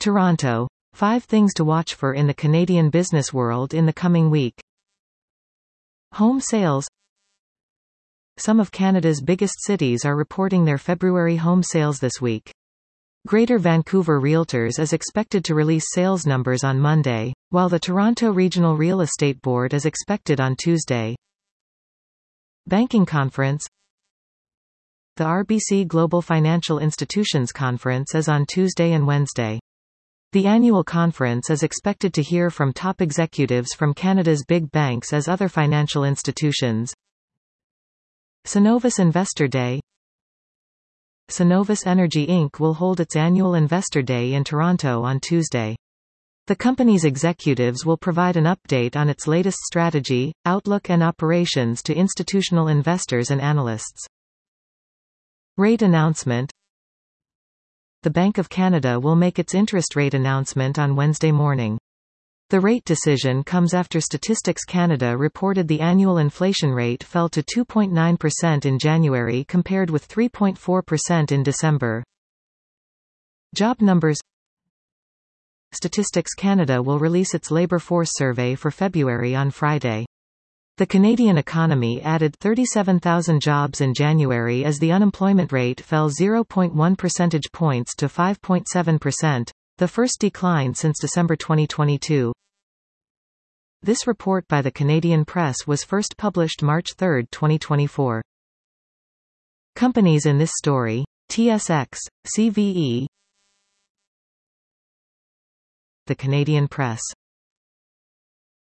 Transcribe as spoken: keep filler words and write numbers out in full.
Toronto. Five things to watch for in the Canadian business world in the coming week. Home sales. Some of Canada's biggest cities are reporting their February home sales this week. Greater Vancouver Realtors is expected to release sales numbers on Monday, while the Toronto Regional Real Estate Board is expected on Tuesday. Banking Conference. The R B C Global Financial Institutions Conference is on Tuesday and Wednesday. The annual conference is expected to hear from top executives from Canada's big banks as other financial institutions. Cenovus Investor Day. Cenovus Energy Incorporated will hold its annual Investor Day in Toronto on Tuesday. The company's executives will provide an update on its latest strategy, outlook and operations to institutional investors and analysts. Rate announcement. The Bank of Canada will make its interest rate announcement on Wednesday morning. The rate decision comes after Statistics Canada reported the annual inflation rate fell to two point nine percent in January compared with three point four percent in December. Job numbers. Statistics Canada will release its labour force survey for February on Friday. The Canadian economy added thirty-seven thousand jobs in January as the unemployment rate fell zero point one percentage points to five point seven percent, the first decline since December twenty twenty-two. This report by the Canadian Press was first published March third, twenty twenty-four. Companies in this story: T S X, C V E. The Canadian Press.